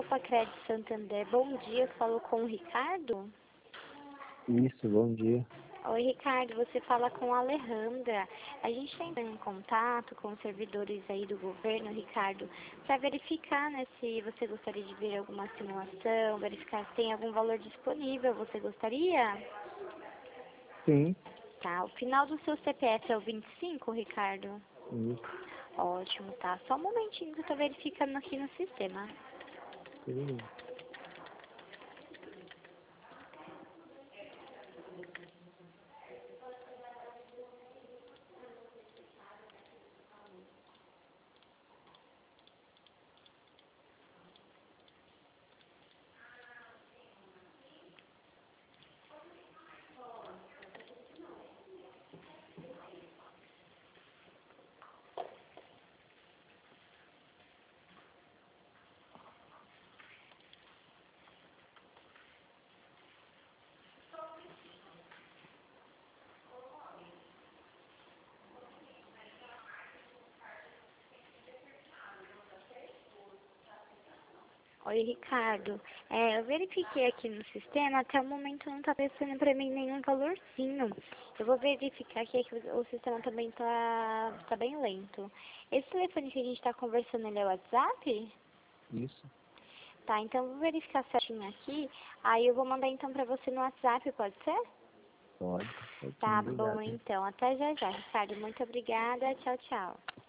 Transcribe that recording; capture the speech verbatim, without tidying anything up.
Copa Crédito Santander. Bom dia, falo com o Ricardo. Isso, bom dia. Oi, Ricardo, você fala com a Alejandra. A gente está entrando em contato com os servidores aí do governo, Ricardo, para verificar, né, se você gostaria de ver alguma simulação, verificar se tem algum valor disponível. Você gostaria? Sim, Tá, o final do seu C P F é o vinte e cinco, Ricardo? isso. Ótimo, tá. Só um momentinho que eu tô verificando aqui no sistema. Sim. Oi, Ricardo. É, eu verifiquei aqui no sistema, até o momento não tá aparecendo pra mim nenhum valorzinho. Eu vou verificar aqui que o o sistema também tá, tá bem lento. Esse telefone que a gente tá conversando, ele é o WhatsApp? Isso. Tá, então eu vou verificar certinho aqui, aí eu vou mandar então pra você no WhatsApp, pode ser? Pode. Pode sim, Tá bom, obrigado. então. Até já já, Ricardo. Muito obrigada. Tchau, tchau.